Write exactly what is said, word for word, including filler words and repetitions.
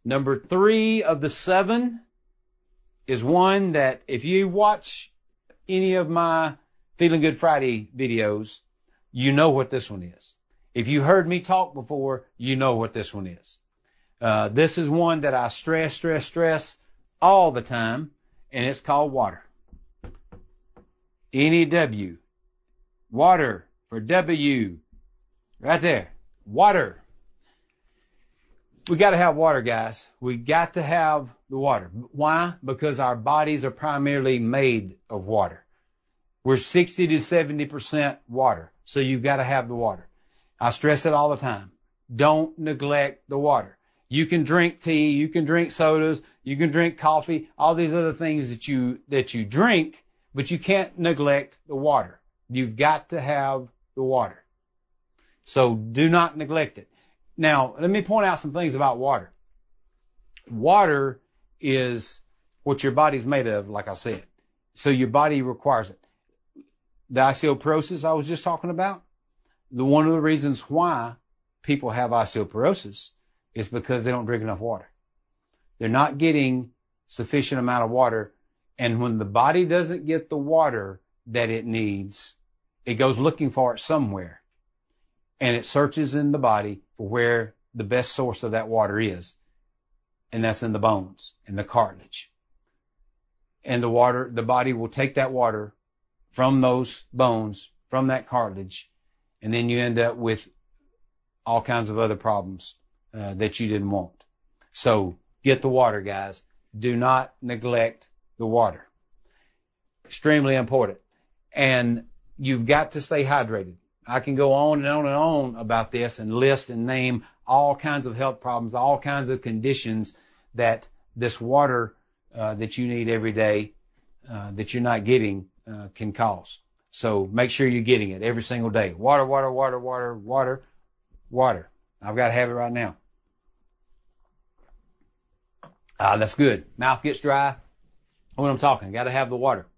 Number three of the seven is one that if you watch any of my Feeling Good Friday videos, you know what this one is. If you heard me talk before, you know what this one is. Uh, this is one that I stress, stress, stress all the time, and it's called water. N E W. Water for W. Right there. Water. We got to have water, guys. We got to have the water. Why? Because our bodies are primarily made of water. We're sixty to seventy percent water. So you've got to have the water. I stress it all the time. Don't neglect the water. You can drink tea, you can drink sodas, you can drink coffee, all these other things that you, that you drink, but you can't neglect the water. You've got to have the water. So do not neglect it. Now, let me point out some things about water. Water is what your body's made of, like I said. So your body requires it. The osteoporosis I was just talking about, the one of the reasons why people have osteoporosis is because they don't drink enough water. They're not getting sufficient amount of water. And when the body doesn't get the water that it needs, it goes looking for it somewhere. And it searches in the body for where the best source of that water is. And that's in the bones, in the cartilage. And the water, the body will take that water from those bones, from that cartilage, and then you end up with all kinds of other problems uh, that you didn't want. So get the water, guys. Do not neglect the water. Extremely important. And you've got to stay hydrated. I can go on and on and on about this and list and name all kinds of health problems, all kinds of conditions that this water uh, that you need every day uh, that you're not getting uh, can cause. So make sure you're getting it every single day. Water, water, water, water, water, water. I've got to have it right now. Ah, that's good. Mouth gets dry when I'm talking. Got to have the water.